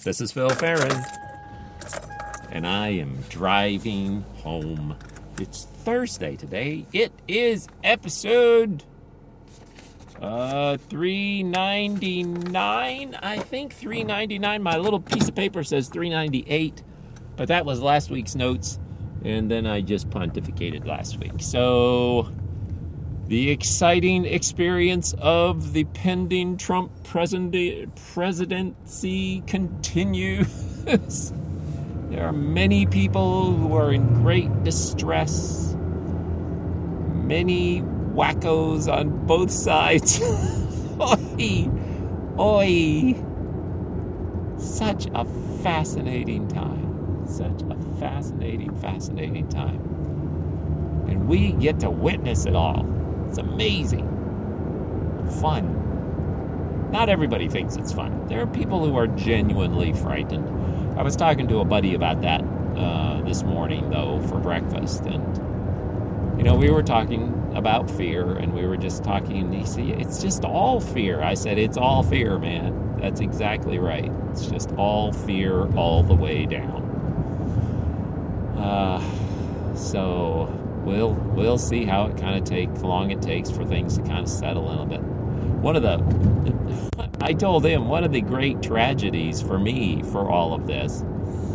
This is Phil Farron, and I am driving home. It's Thursday today. It is episode 399, I think 399. My little piece of paper says 398, but that was last week's notes, and then I just pontificated last week. So the exciting experience of the pending Trump presidency continues. There are many people who are in great distress. Many wackos on both sides. Oi! Oi! Such a fascinating time. Such a fascinating time. And we get to witness it all. It's amazing. Fun. Not everybody thinks it's fun. There are people who are genuinely frightened. I was talking to a buddy about that this morning, though, for breakfast. And, we were talking about fear, and we were just talking, and he said, it's just all fear. I said, it's all fear, man. That's exactly right. It's just all fear all the way down. So we'll see how it kind of long it takes for things to kind of settle in a bit. I told him one of the great tragedies for me for all of this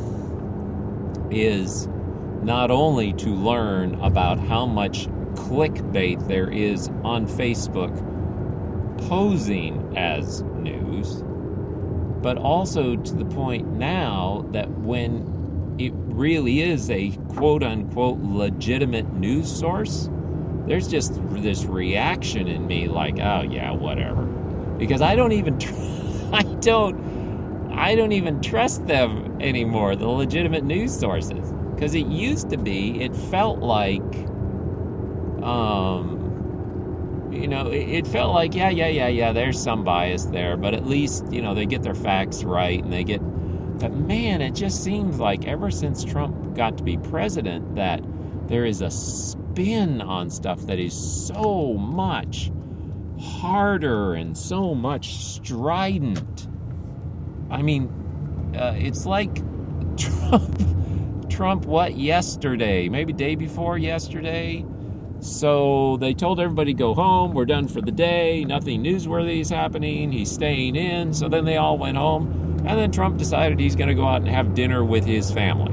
is not only to learn about how much clickbait there is on Facebook posing as news, but also to the point now that when it really is a quote-unquote legitimate news source, there's just this reaction in me like, oh yeah, whatever. Because I don't even trust them anymore, the legitimate news sources. Because it used to be, it felt like, it felt like, yeah, there's some bias there, but at least, they get their facts right, but man, it just seems like ever since Trump got to be president that there is a spin on stuff that is so much harder and so much strident. I mean, it's like Trump, yesterday? Maybe day before yesterday? So they told everybody to go home. We're done for the day. Nothing newsworthy is happening. He's staying in. So then they all went home. And then Trump decided he's going to go out and have dinner with his family.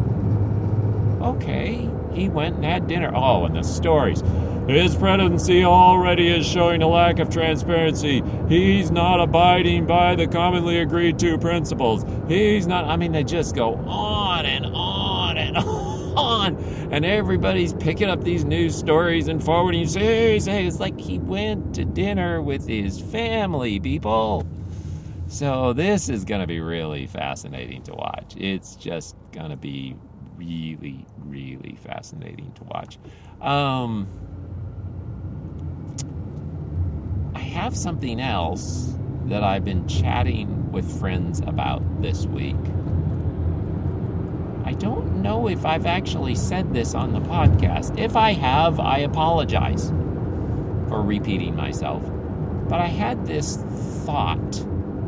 Okay, he went and had dinner. Oh, and the stories. His presidency already is showing a lack of transparency. He's not abiding by the commonly agreed to principles. They just go on and on and on. And everybody's picking up these news stories and forwarding. You say, it's like he went to dinner with his family, people. So this is going to be really fascinating to watch. It's just going to be really, really fascinating to watch. I have something else that I've been chatting with friends about this week. I don't know if I've actually said this on the podcast. If I have, I apologize for repeating myself. But I had this thought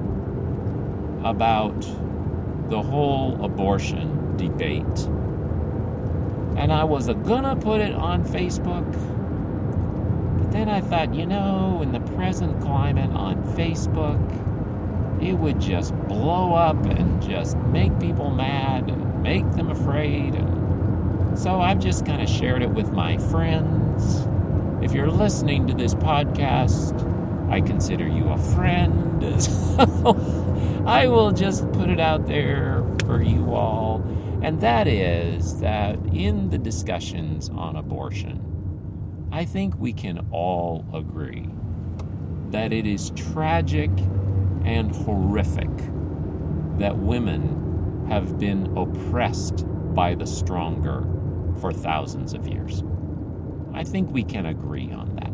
about the whole abortion debate. And I was gonna put it on Facebook. But then I thought, in the present climate on Facebook, it would just blow up and just make people mad and make them afraid. And so I've just kind of shared it with my friends. If you're listening to this podcast, I consider you a friend. So I will just put it out there for you all. And that is that in the discussions on abortion, I think we can all agree that it is tragic and horrific that women have been oppressed by the stronger for thousands of years. I think we can agree on that.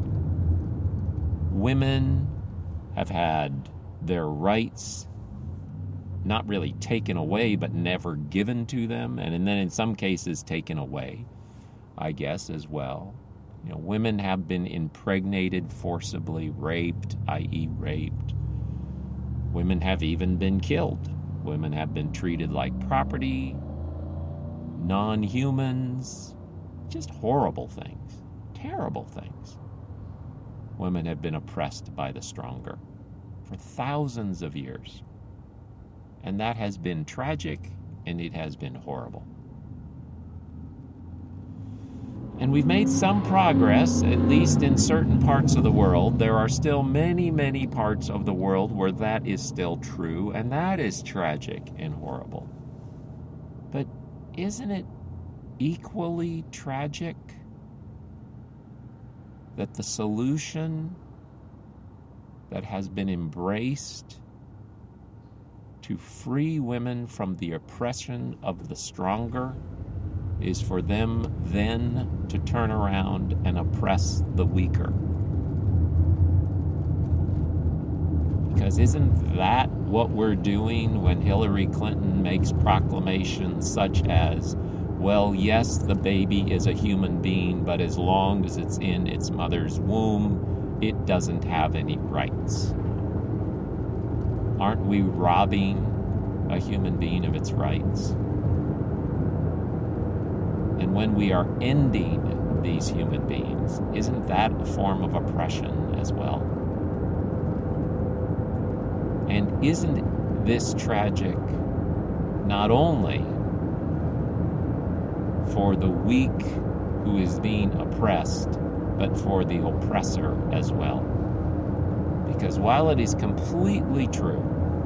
Women have had their rights not really taken away, but never given to them, and then in some cases taken away, I guess, as well. Women have been impregnated, forcibly raped, i.e. raped. Women have even been killed Women have been treated like property, non-humans, just horrible things, terrible things. Women have been oppressed by the stronger for thousands of years. And that has been tragic, and it has been horrible. And we've made some progress, at least in certain parts of the world. There are still many, many parts of the world where that is still true, and that is tragic and horrible. But isn't it equally tragic that the solution that has been embraced to free women from the oppression of the stronger is for them then to turn around and oppress the weaker? Because isn't that what we're doing when Hillary Clinton makes proclamations such as, well, yes, the baby is a human being, but as long as it's in its mother's womb, it doesn't have any rights? Aren't we robbing a human being of its rights? And when we are ending these human beings, isn't that a form of oppression as well? And isn't this tragic not only for the weak who is being oppressed, but for the oppressor as well? Because while it is completely true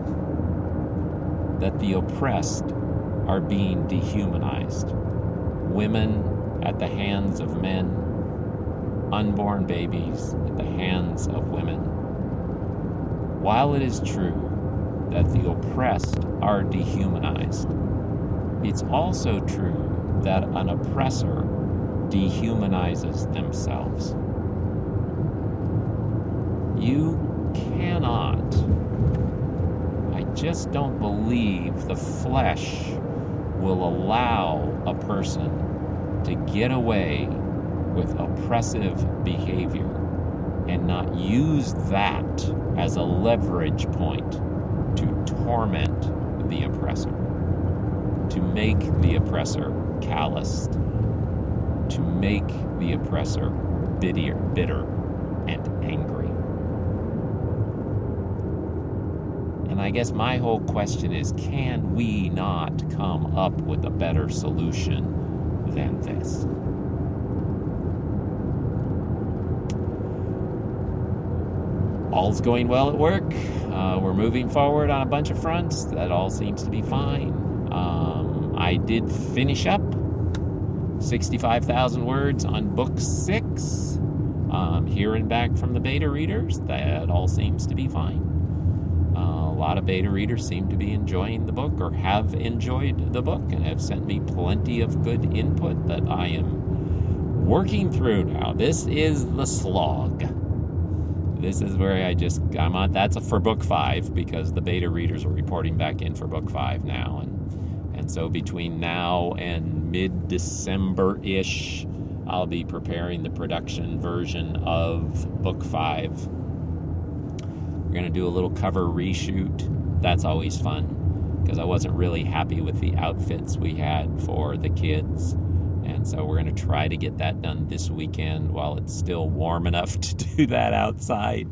that the oppressed are being dehumanized, women at the hands of men, unborn babies at the hands of women, while it is true that the oppressed are dehumanized, it's also true that an oppressor dehumanizes themselves. You cannot, I just don't believe the flesh will allow a person to get away with oppressive behavior and not use that as a leverage point to torment the oppressor, to make the oppressor calloused, to make the oppressor bitter and angry. And I guess my whole question is, can we not come up with a better solution than this? All's going well at work. We're moving forward on a bunch of fronts. That all seems to be fine. I did finish up 65,000 words on book 6. Hearing back from the beta readers, that all seems to be fine. A lot of beta readers seem to be enjoying the book or have enjoyed the book and have sent me plenty of good input that I am working through now. This is the slog. This is where I'm on. That's for book 5 because the beta readers are reporting back in for book 5 now. And so between now and mid-December-ish, I'll be preparing the production version of book 5. We're going to do a little cover reshoot. That's always fun because I wasn't really happy with the outfits we had for the kids. And so we're going to try to get that done this weekend while it's still warm enough to do that outside.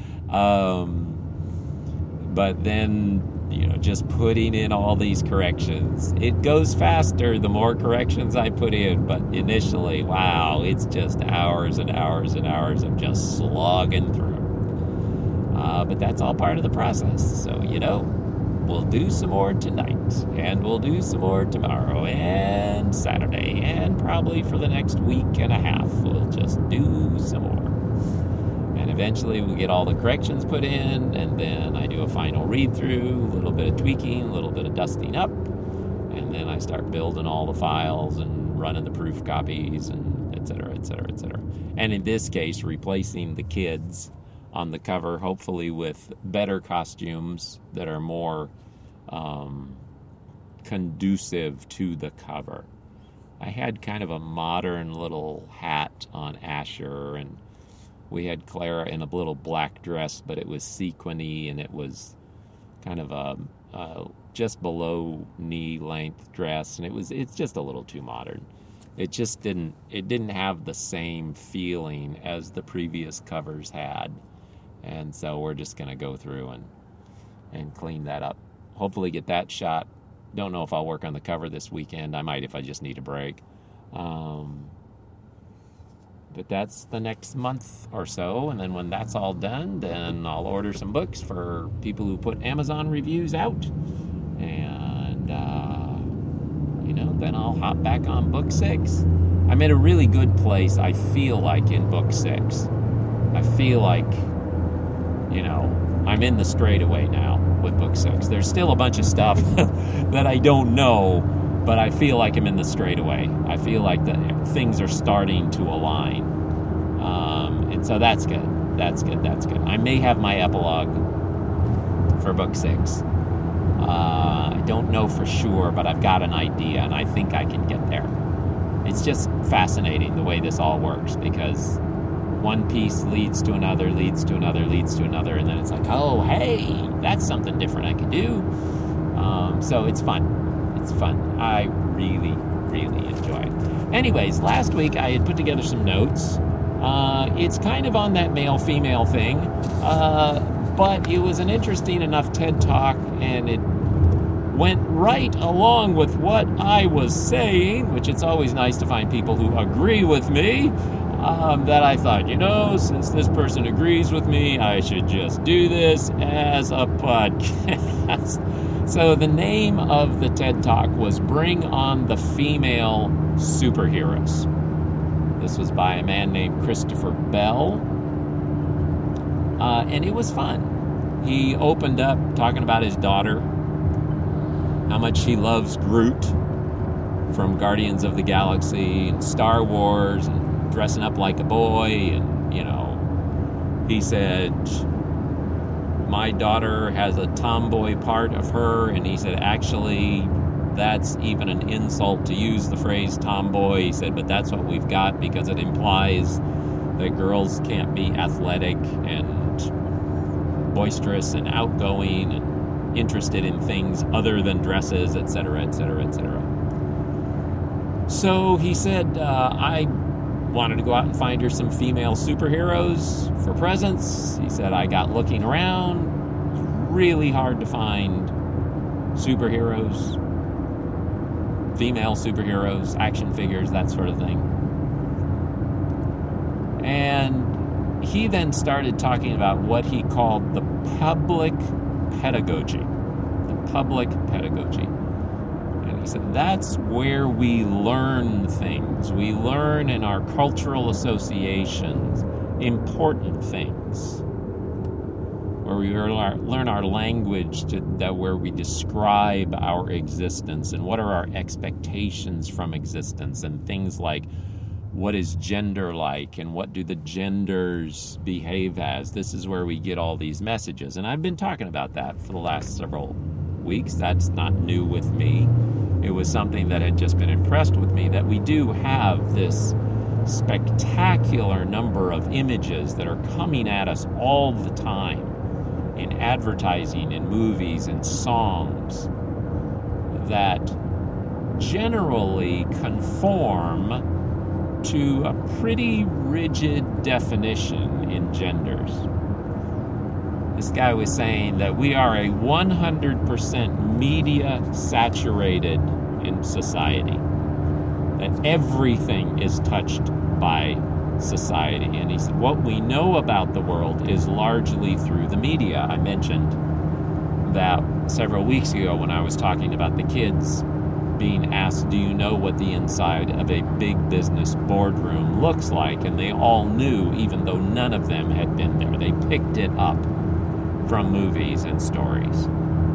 But then, just putting in all these corrections. It goes faster the more corrections I put in. But initially, wow, it's just hours and hours and hours of just slogging through. But that's all part of the process. So, we'll do some more tonight, and we'll do some more tomorrow and Saturday, and probably for the next week and a half, we'll just do some more. And eventually we'll get all the corrections put in, and then I do a final read-through, a little bit of tweaking, a little bit of dusting up, and then I start building all the files and running the proof copies, and et cetera, et cetera, et cetera. And in this case, replacing the kids on the cover, hopefully with better costumes that are more conducive to the cover. I had kind of a modern little hat on Asher, and we had Clara in a little black dress, but it was sequiny, and it was kind of a just below knee length dress, and it's just a little too modern. It didn't have the same feeling as the previous covers had. And so we're just going to go through and clean that up. Hopefully get that shot. Don't know if I'll work on the cover this weekend. I might if I just need a break. But that's the next month or so. And then when that's all done, then I'll order some books for people who put Amazon reviews out. And, then I'll hop back on book 6. I'm in a really good place, I feel like, in book 6. I feel like, I'm in the straightaway now with book 6. There's still a bunch of stuff that I don't know, but I feel like I'm in the straightaway. I feel like the things are starting to align. And so that's good. That's good. I may have my epilogue for book 6. I don't know for sure, but I've got an idea, and I think I can get there. It's just fascinating the way this all works, because one piece leads to another, and then it's like, oh, hey, that's something different I could do. So it's fun. It's fun. I really, really enjoy it. Anyways, last week I had put together some notes. It's kind of on that male-female thing, but it was an interesting enough TED Talk, and it went right along with what I was saying, which it's always nice to find people who agree with me, that I thought, since this person agrees with me, I should just do this as a podcast. So the name of the TED Talk was Bring on the Female Superheroes. This was by a man named Christopher Bell. And it was fun. He opened up talking about his daughter, how much she loves Groot from Guardians of the Galaxy and Star Wars, and dressing up like a boy. And, he said, my daughter has a tomboy part of her. And he said, actually, that's even an insult to use the phrase tomboy. He said, but that's what we've got, because it implies that girls can't be athletic and boisterous and outgoing and interested in things other than dresses, etc., etc., etc. So he said, I wanted to go out and find her some female superheroes for presents. He said, I got looking around. It was really hard to find superheroes, female superheroes, action figures, that sort of thing. And he then started talking about what he called the public pedagogy. The public pedagogy. And he said that's where we learn things. We learn in our cultural associations important things. Where we learn our language, where we describe our existence and what are our expectations from existence, and things like what is gender like and what do the genders behave as. This is where we get all these messages. And I've been talking about that for the last several weeks. That's not new with me. It was something that had just been impressed with me, that we do have this spectacular number of images that are coming at us all the time in advertising, in movies, in songs, that generally conform to a pretty rigid definition in genders. This guy was saying that we are a 100% media saturated in society, that everything is touched by society. And he said what we know about the world is largely through the media. I mentioned that several weeks ago when I was talking about the kids being asked, do you know what the inside of a big business boardroom looks like? And they all knew, even though none of them had been there. They picked it up from movies and stories.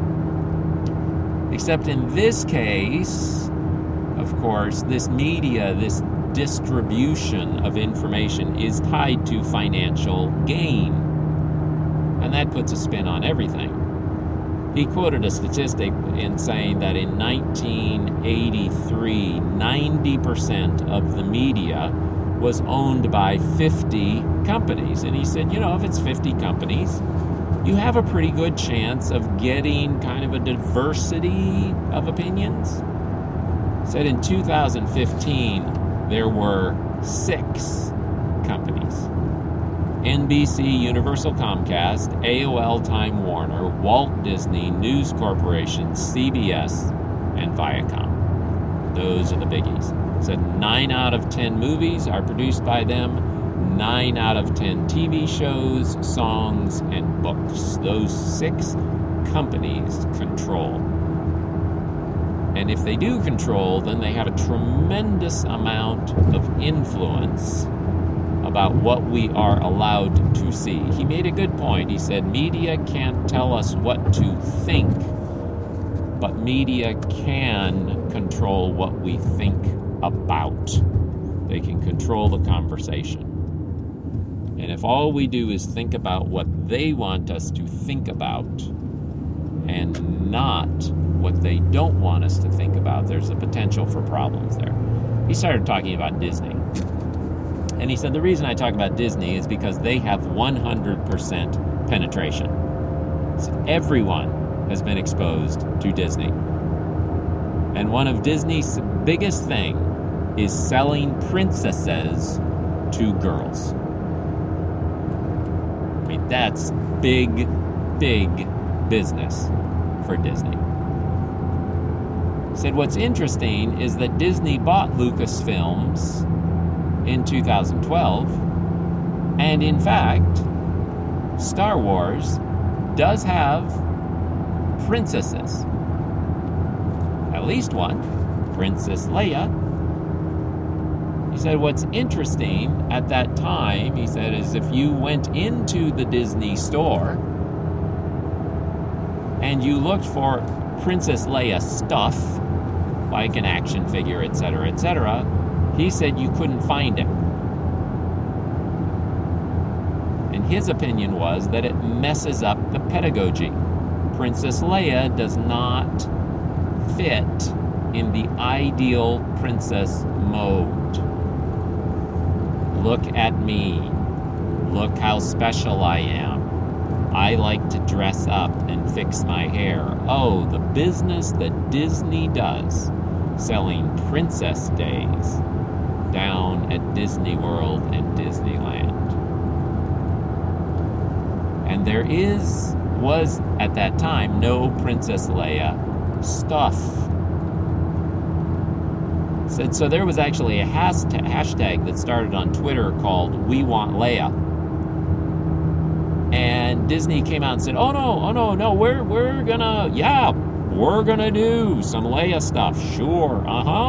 Except in this case, of course, this media, this distribution of information is tied to financial gain. And that puts a spin on everything. He quoted a statistic in saying that in 1983, 90% of the media was owned by 50 companies. And he said, if it's 50 companies, you have a pretty good chance of getting kind of a diversity of opinions. Said in 2015, there were 6 companies: NBC, Universal Comcast, AOL, Time Warner, Walt Disney, News Corporation, CBS, and Viacom. Those are the biggies. Said 9 out of 10 movies are produced by them. 9 out of 10 TV shows, songs, and books. Those 6 companies control. And if they do control, then they have a tremendous amount of influence about what we are allowed to see. He made a good point. He said, media can't tell us what to think, but media can control what we think about. They can control the conversation. And if all we do is think about what they want us to think about and not what they don't want us to think about, there's a potential for problems there. He started talking about Disney. And he said, the reason I talk about Disney is because they have 100% penetration. So everyone has been exposed to Disney. And one of Disney's biggest thing is selling princesses to girls. I mean, that's big, big business for Disney. He said what's interesting is that Disney bought Lucasfilms in 2012, and in fact, Star Wars does have princesses. At least one, Princess Leia. He said what's interesting at that time, he said, is if you went into the Disney store and you looked for Princess Leia stuff, like an action figure, etc., etc., he said you couldn't find it. And his opinion was that it messes up the pedagogy. Princess Leia does not fit in the ideal princess mode. Look at me. Look how special I am. I like to dress up and fix my hair. Oh, the business that Disney does, selling Princess Days down at Disney World and Disneyland. And there was at that time no Princess Leia stuff. Said so there was actually a hashtag that started on Twitter called We Want Leia. And Disney came out and said, oh no, we're gonna do some Leia stuff. Sure,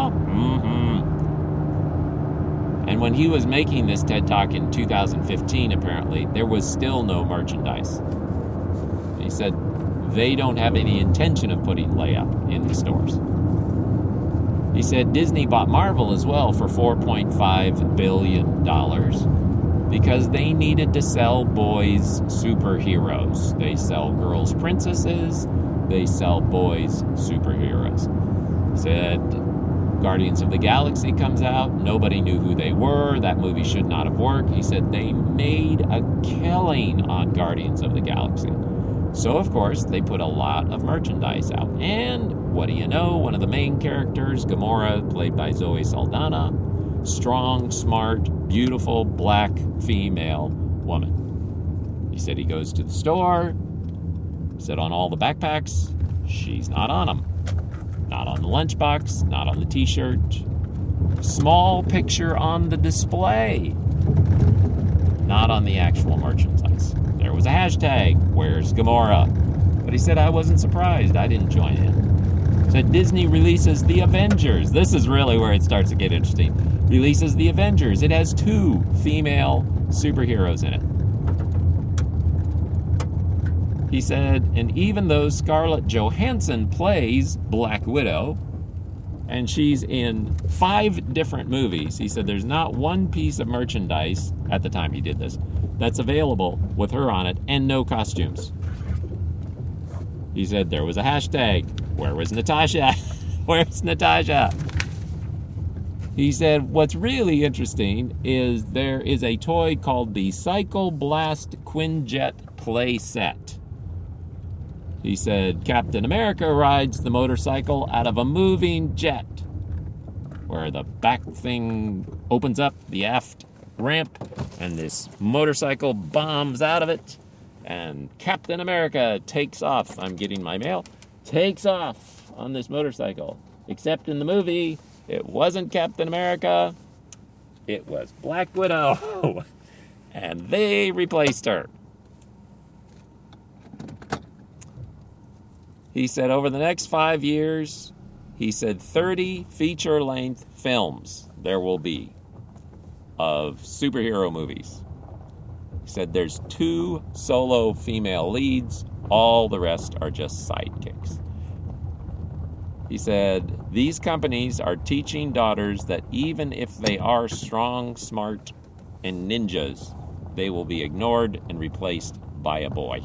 And when he was making this TED Talk in 2015, apparently, there was still no merchandise. And he said they don't have any intention of putting Leia in the stores. He said Disney bought Marvel as well for $4.5 billion because they needed to sell boys superheroes. They sell girls princesses, they sell boys superheroes. Said Guardians of the Galaxy comes out, nobody knew who they were, that movie should not have worked. He said they made a killing on Guardians of the Galaxy. So, of course, they put a lot of merchandise out. And what do you know? One of the main characters, Gamora, played by Zoe Saldana, strong, smart, beautiful, black female woman. He said he goes to the store, said on all the backpacks, she's not on them. Not on the lunchbox, not on the t-shirt. Small picture on the display. Not on the actual merchandise. There was a hashtag, where's Gamora? But he said, I wasn't surprised. I didn't join in. Said Disney releases The Avengers. This is really where it starts to get interesting. Releases The Avengers. It has 2 female superheroes in it. He said, and even though Scarlett Johansson plays Black Widow, and she's in 5 different movies, he said there's not one piece of merchandise, at the time he did this, that's available with her on it, and no costumes. He said there was a hashtag, where was Natasha? Where's Natasha? He said what's really interesting is there is a toy called the Cycle Blast Quinjet play set. He said, Captain America rides the motorcycle out of a moving jet, where the back thing opens up, the aft ramp, and this motorcycle bombs out of it, and Captain America takes off. I'm getting my mail. Takes off on this motorcycle. Except in the movie, it wasn't Captain America. It was Black Widow. And they replaced her. He said over the next 5 years, he said 30 feature-length films there will be of superhero movies. He said there's 2 solo female leads. All the rest are just sidekicks. He said these companies are teaching daughters that even if they are strong, smart, and ninjas, they will be ignored and replaced by a boy.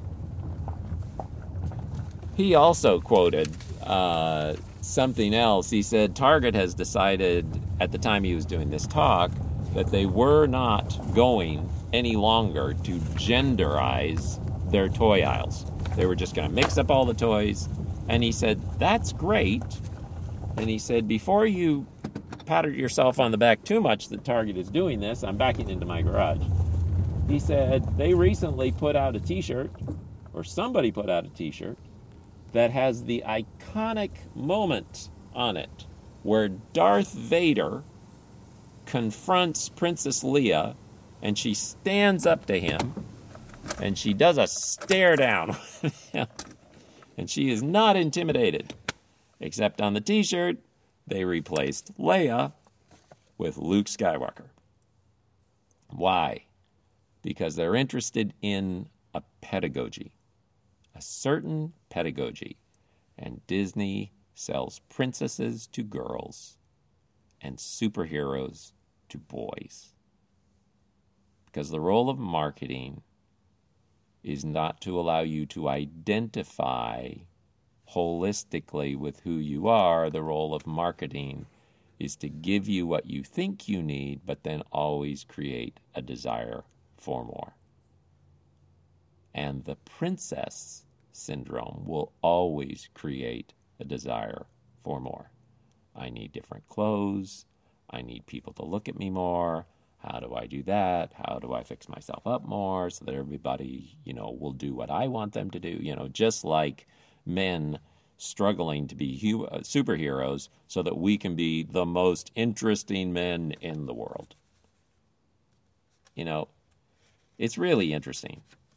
He also quoted something else. He said Target has decided at the time he was doing this talk that they were not going any longer to genderize their toy aisles. They were just going to mix up all the toys. And he said, that's great. And he said, before you pat yourself on the back too much that Target is doing this, I'm backing into my garage. He said, they recently put out a t-shirt, or somebody put out a t-shirt, that has the iconic moment on it where Darth Vader confronts Princess Leia, and she stands up to him, and she does a stare down. And she is not intimidated. Except on the t-shirt, they replaced Leia with Luke Skywalker. Why? Because they're interested in a pedagogy. A certain pedagogy. And Disney sells princesses to girls and superheroes to boys. Because the role of marketing is not to allow you to identify holistically with who you are. The role of marketing is to give you what you think you need, but then always create a desire for more. And the princess syndrome will always create a desire for more. I need different clothes. I need people to look at me more. How do I do that? How do I fix myself up more so that everybody, will do what I want them to do? Just like men struggling to be superheroes so that we can be the most interesting men in the world. It's really interesting.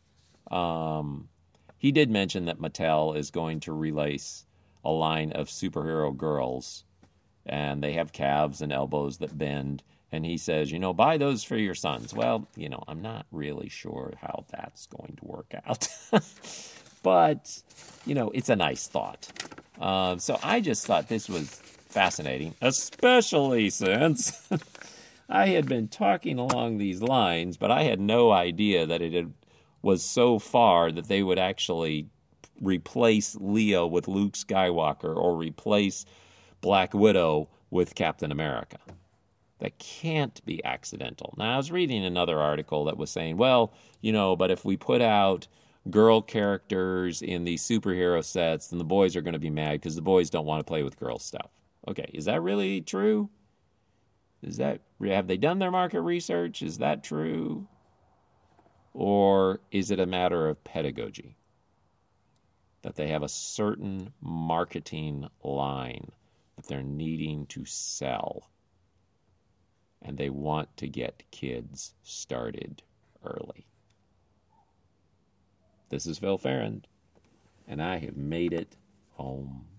He did mention that Mattel is going to release a line of superhero girls, and they have calves and elbows that bend. And he says, buy those for your sons. Well, I'm not really sure how that's going to work out. But, it's a nice thought. So I just thought this was fascinating, especially since I had been talking along these lines, but I had no idea that was so far that they would actually replace Leia with Luke Skywalker or replace Black Widow with Captain America. That can't be accidental. Now, I was reading another article that was saying, well, but if we put out girl characters in these superhero sets, then the boys are going to be mad because the boys don't want to play with girl stuff. Okay, is that really true? Have they done their market research? Is that true? Or is it a matter of pedagogy? That they have a certain marketing line that they're needing to sell. And they want to get kids started early. This is Phil Ferrand, and I have made it home